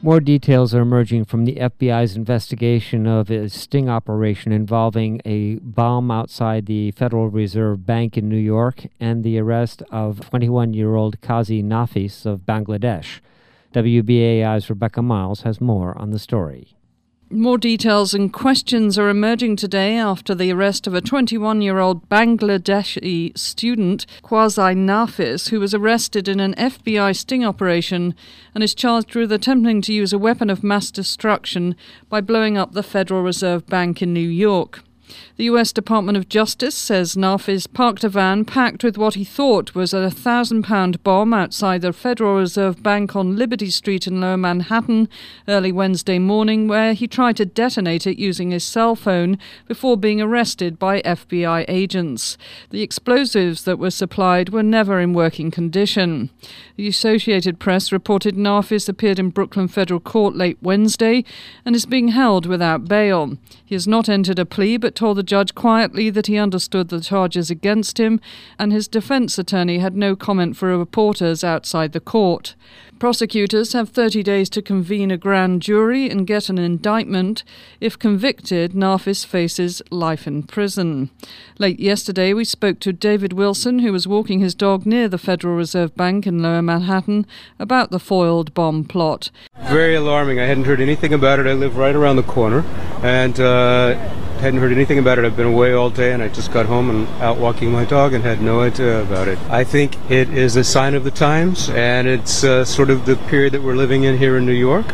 More details are emerging from the FBI's investigation of a sting operation involving a bomb outside the Federal Reserve Bank in New York and the arrest of 21-year-old Qazi Nafis of Bangladesh. WBAI's Rebecca Miles has more on the story. More details and questions are emerging today after the arrest of a 21-year-old Bangladeshi student, Qazi Nafis, who was arrested in an FBI sting operation and is charged with attempting to use a weapon of mass destruction by blowing up the Federal Reserve Bank in New York. The U.S. Department of Justice says Nafis parked a van packed with what he thought was a 1,000-pound bomb outside the Federal Reserve Bank on Liberty Street in Lower Manhattan early Wednesday morning, where he tried to detonate it using his cell phone before being arrested by FBI agents. The explosives that were supplied were never in working condition. The Associated Press reported Nafis appeared in Brooklyn Federal Court late Wednesday and is being held without bail. He has not entered a plea but told the judge quietly that he understood the charges against him, and his defense attorney had no comment for reporters outside the court. Prosecutors have 30 days to convene a grand jury and get an indictment. If convicted, Nafis faces life in prison. Late yesterday, we spoke to David Wilson, who was walking his dog near the Federal Reserve Bank in Lower Manhattan, about the foiled bomb plot. Very alarming. I hadn't heard anything about it. I live right around the corner, and hadn't heard anything about it. I've been away all day, and I just got home and out walking my dog and had no idea about it. I think it is a sign of the times, and it's sort of the period that we're living in here in New York.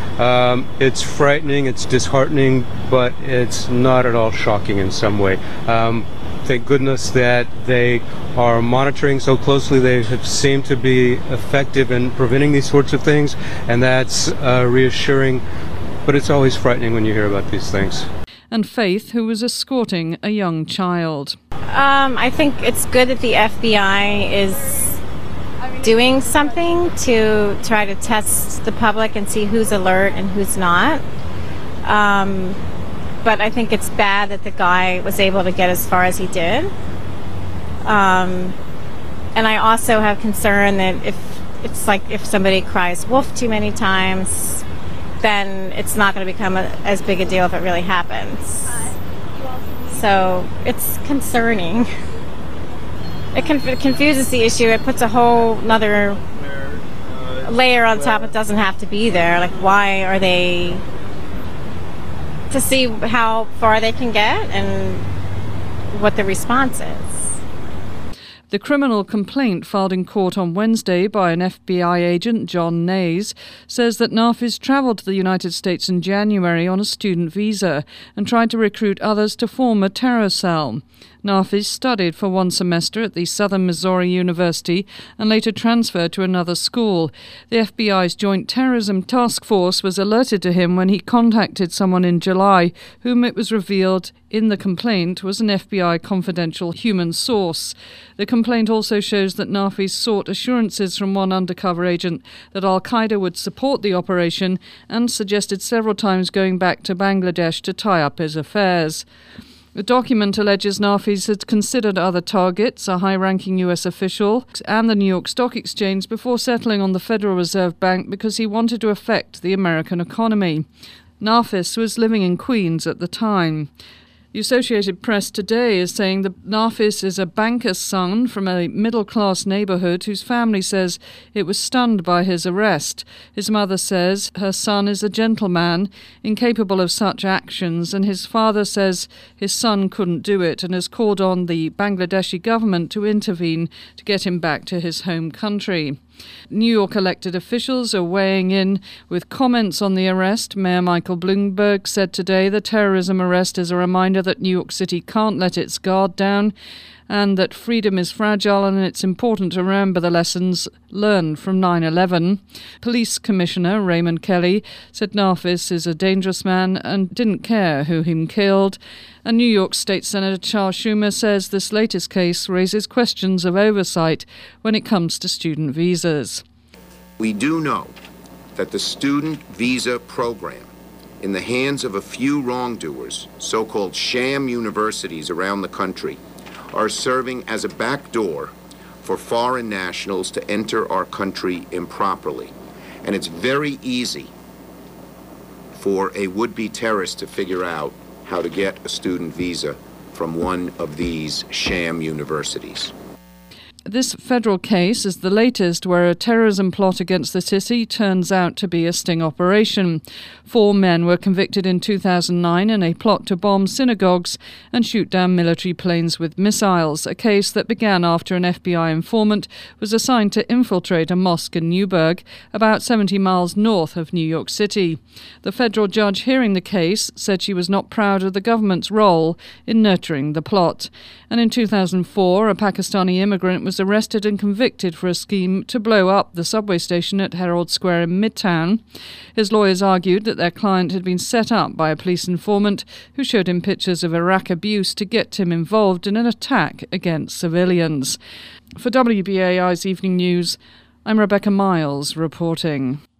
It's frightening, it's disheartening, but it's not at all shocking in some way. Thank goodness that they are monitoring so closely. They have seemed to be effective in preventing these sorts of things, and that's reassuring, but it's always frightening when you hear about these things. And Faith, who was escorting a young child. I think it's good that the FBI is doing something to try to test the public and see who's alert and who's not. But I think it's bad that the guy was able to get as far as he did. And I also have concern that if somebody cries wolf too many times, then it's not going to become as big a deal if it really happens. So it's concerning. It confuses the issue. It puts a whole another layer on top. It doesn't have to be there. Like, why are they... to see how far they can get and what the response is. The criminal complaint filed in court on Wednesday by an FBI agent, John Nays, says that Nafis travelled to the United States in January on a student visa and tried to recruit others to form a terror cell. Nafis studied for one semester at the Southern Missouri University and later transferred to another school. The FBI's Joint Terrorism Task Force was alerted to him when he contacted someone in July, whom it was revealed in the complaint was an FBI confidential human source. The complaint also shows that Nafis sought assurances from one undercover agent that al-Qaeda would support the operation and suggested several times going back to Bangladesh to tie up his affairs. The document alleges Nafis had considered other targets, a high-ranking U.S. official, and the New York Stock Exchange before settling on the Federal Reserve Bank because he wanted to affect the American economy. Nafis was living in Queens at the time. The Associated Press today is saying that Nafis is a banker's son from a middle-class neighborhood whose family says it was stunned by his arrest. His mother says her son is a gentleman, incapable of such actions, and his father says his son couldn't do it and has called on the Bangladeshi government to intervene to get him back to his home country. New York elected officials are weighing in with comments on the arrest. Mayor Michael Bloomberg said today the terrorism arrest is a reminder that New York City can't let its guard down and that freedom is fragile and it's important to remember the lessons learned from 9/11. Police Commissioner Raymond Kelly said Nafis is a dangerous man and didn't care who him killed. And New York State Senator Charles Schumer says this latest case raises questions of oversight when it comes to student visas. We do know that the student visa program, in the hands of a few wrongdoers, so-called sham universities around the country, are serving as a backdoor for foreign nationals to enter our country improperly. And it's very easy for a would-be terrorist to figure out how to get a student visa from one of these sham universities. This federal case is the latest where a terrorism plot against the city turns out to be a sting operation. 4 men were convicted in 2009 in a plot to bomb synagogues and shoot down military planes with missiles, a case that began after an FBI informant was assigned to infiltrate a mosque in Newburgh, about 70 miles north of New York City. The federal judge hearing the case said she was not proud of the government's role in nurturing the plot. And in 2004, a Pakistani immigrant was arrested and convicted for a scheme to blow up the subway station at Herald Square in Midtown. His lawyers argued that their client had been set up by a police informant who showed him pictures of Iraq abuse to get him involved in an attack against civilians. For WBAI's Evening News, I'm Rebecca Miles reporting.